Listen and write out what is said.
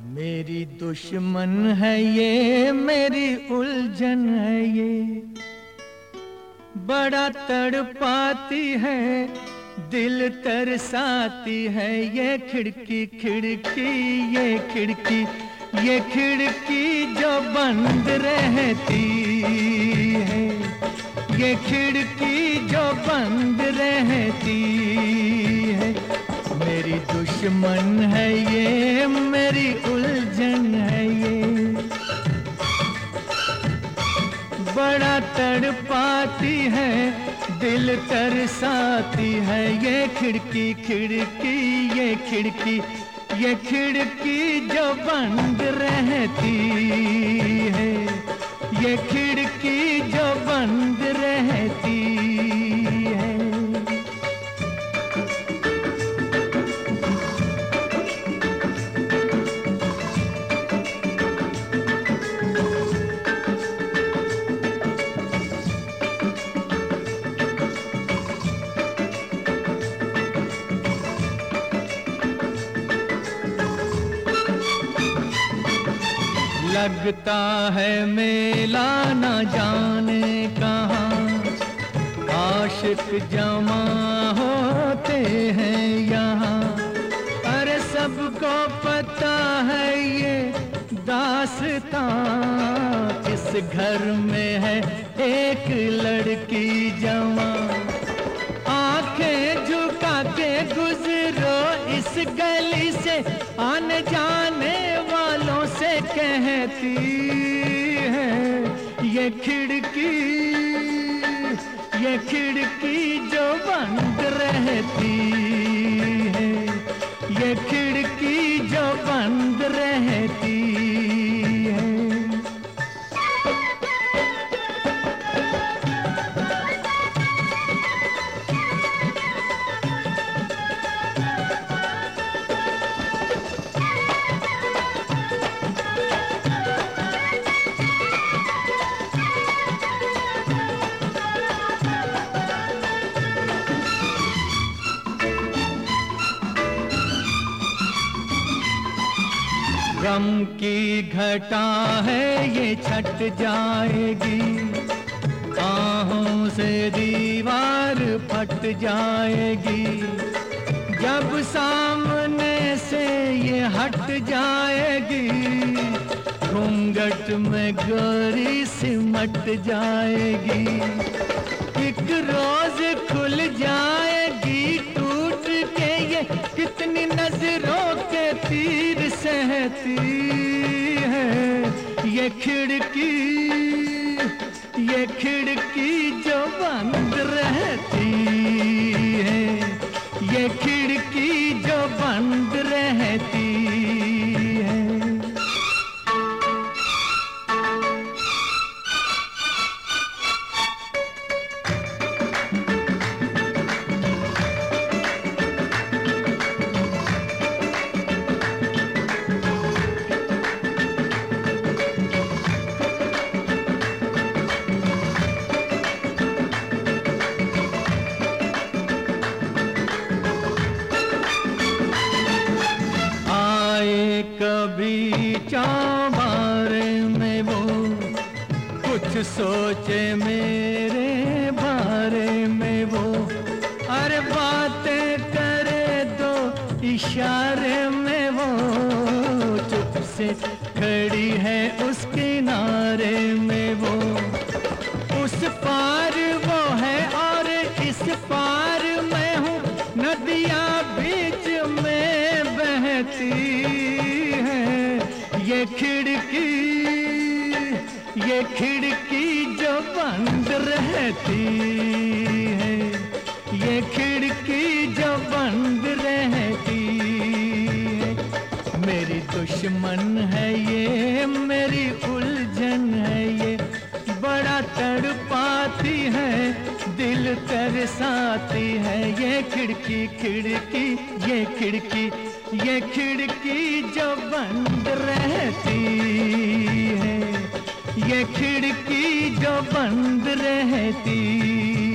मेरी दुश्मन है ये, मेरी उलझन है ये, बड़ा तड़पाती है, दिल तरसाती है। ये खिड़की खिड़की ये खिड़की, ये खिड़की जो बंद रहती है, ये खिड़की जो बंद रहती है। मेरी दुश्मन है ये, मेरी उलझन है ये, बड़ा तड़पाती है, दिल तरसाती है। ये खिड़की खिड़की ये खिड़की, ये खिड़की जो बंद रहती है, ये खिड़की जो बंद रहती है। लगता है मेला न जाने कहाँ, आशिक जमा होते हैं यहाँ। अरे सबको पता है ये दास्तां, इस घर में है एक लड़की जवां। आंखें झुका के गुजरो इस गली से, आने जाने वालों से कहती है ये खिड़की, ये खिड़की जो बंद रहती है, ये खिड़की जो बंद रहती है। गम की घटा है ये छट जाएगी, आहों से दीवार फट जाएगी। जब सामने से ये हट जाएगी, घूंघट में गोरी सिमट जाएगी। एक रोज खुल जाएगी टूट के ये, कितनी नजरों के तीर सहती है ये खिड़की, ये खिड़की जो बंद रहती है, ये खिड़की जो बंद रहती है। कभी चाबारे में वो कुछ सोचे मेरे बारे में वो, अरे बातें करे दो इशारे में वो, चुप से खड़ी है उस किनारे में वो। उस पार वो है और इस पार मैं हूँ, नदियाँ बीच में बहती है ये खिड़की, ये खिड़की जो बंद रहती है, ये खिड़की जो बंद रहती है। मेरी दुश्मन है ये, मेरी उलझन है ये, बड़ा तड़पाती है, दिल तरसाती है। ये खिड़की खिड़की ये खिड़की, ये खिड़की जो बंद रहती है, ये खिड़की जो बंद रहती